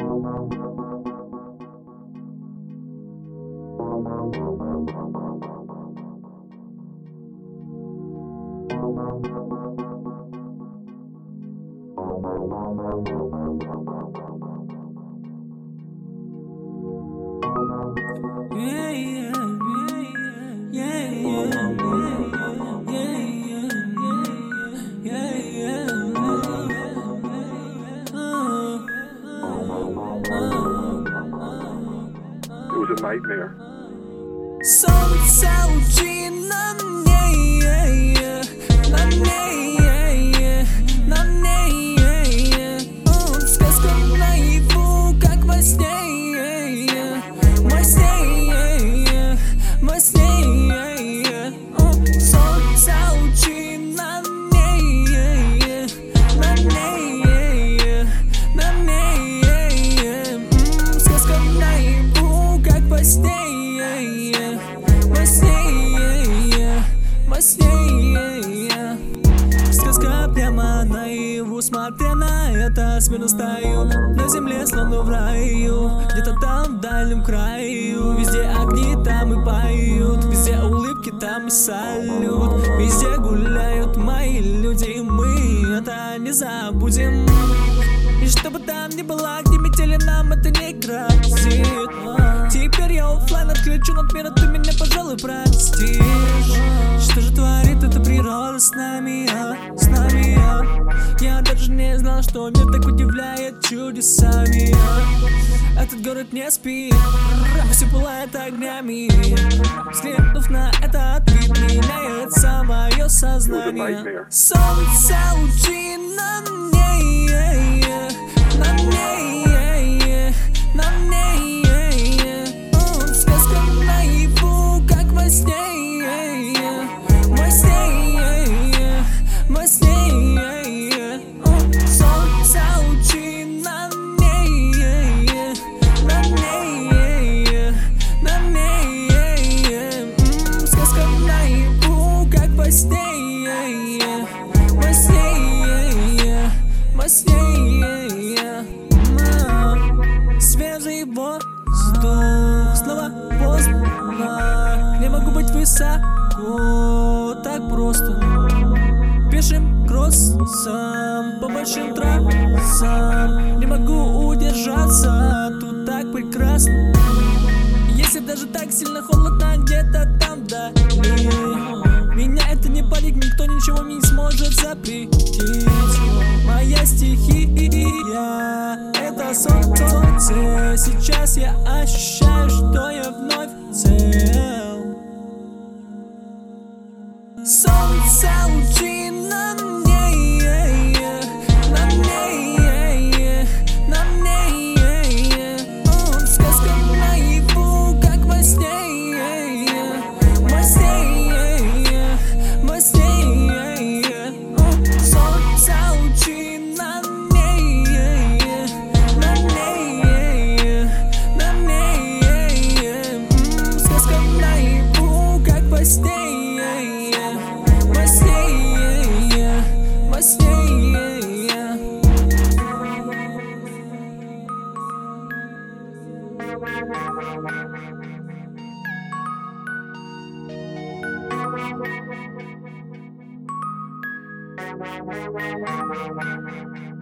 It was a nightmare. Солнце лучи на мне, на мне, на мне. Сказка наяву, как во сне, во сне, во сне. Солнце лучи на мне, на мне, на мне. Сказка наяву, как во сне. Во сне сказка прямо наяву. Смотря на это, смирно стою на земле, словно в раю. Где-то там, в дальнем краю. Везде огни, там и поют. Везде улыбки, там и салют. Везде гуляют мои люди, мы это не забудем. И что бы там ни было, где метели, нам это не грозит. Теперь я оффлайн отключен от мира, ты меня, пожалуй, простишь. Что же творит эта природа с нами, с нами, Я даже не знал, что мир так удивляет чудесами, Этот город не спит, все пылает огнями. Взглянув на этот вид, меняется мое сознание. Солнце лучи на мне, на мне, на мне. Сказка наяву, как во сне, во сне, во сне. Солнце лучи на мне, на мне, на мне. Сказка наяву, как во сне, во сне, во сне. Свежий воздух, снова поздно. Не могу быть высоко, так просто. Пешим кроссом, по большим трассам. Не могу удержаться, тут так прекрасно. Если даже так сильно холодно где-то там вдали, меня это не парит, никто ничего мне не сможет запретить. Моя стихия — это солнце. Сейчас я ощущаю, что я вновь цел. Солнце лучи на мне, на мне, на мне. Сказка наяву, как во сне, во сне, во сне. Солнце лучи на мне, на мне, на мне. Сказка наяву, как во сне. Во сне, во сне. Thank you.